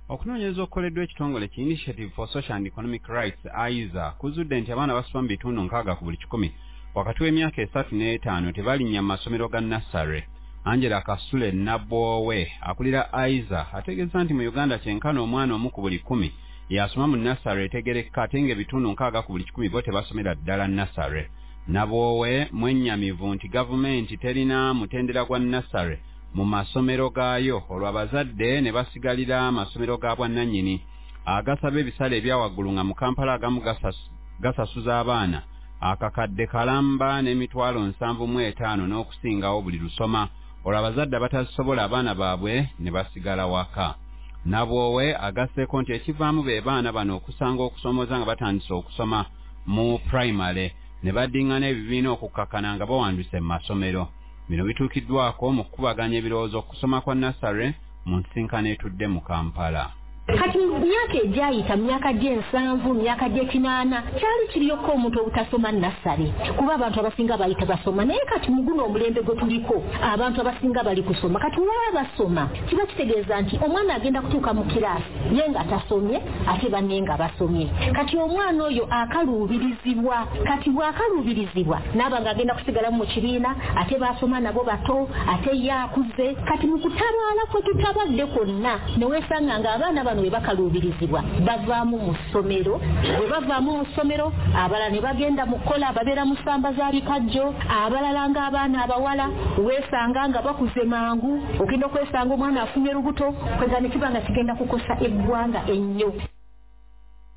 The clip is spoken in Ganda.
Okunoonyereza okukoleddwa ekitongole ki Initiative for Social and Economic Rights AISA kuzudde nti abaana basoma mu bitundu 6 ku buli 100 wakati w'emyaka 3 n'etaano tebalinnya mu masomero ga nursery. Angela Kasule Nabwowe akulira AISA ategeeza nti mu Uganda kyenkana omwana omu ku buli 10 yasoma mu nursery etegerekeka ate ng'ebitundu 6 ku buli 10 bo tebasomera ddala nursery. Nabwowe mwennyamivu nti gavumenti terina mutendera gwa nursery mu masomero gaayo olwo abazadde ne basigalira amasomero ga bwannannyini agasaba ebisale ebyawaggulu nga mu Kampala agamu gasasuza abaana akakadde kalamba n'emitwalo 75 n'okusingawo buli lusoma olwo abazadde abatasobola abaana baabwe ne basigala waka. Nabwowe agasseeko nti ekivaamu be baana bano okusanga okusomoza nga batandise okusoma mu primary ne baddiŋŋana ebibiina okukkakana nga bawanduse mu masomero. Bino bituukiddwako mu kukubaganya ebirowoozo okusoma kwa nursery mu nsisinkano etudde mu Kampala. Kati myaka egyayita myaka gy'ensanvu myaka gy'ekinaana kyali kiriyoko omuntu obutasoma nursery kuba abantu abasinga bayita basoma naye kati mu guno omulembe gwe tuliko abantu abasinga bali kusoma kati waba basoma kiba kitegeeza nti omwana agenda kutuuka mu kiraasi ye nga tasomye ate banne nga basomye kati omwana oyo akaluubirizibwa kati bw'akaluubirizibwa n'aba ng'agenda kusigala mu kibiina ate basoma nabo bato ate yakuze kati mu kutabaala kwe tutabadde kwonna ne weesanga ng'abaana we bakaluubirizibwa bavaamu mu ssomero bwe bavaamu mu ssomero abalala ne bagenda mu kkola ababeera mu ssamba za bikajjo abalala ng'abaana abawala weesanga nga bakuze mangu ogenda okwesanga omwana afunye lubuto kwega ne kiba nga kigenda kukosa eggwanga ennyo.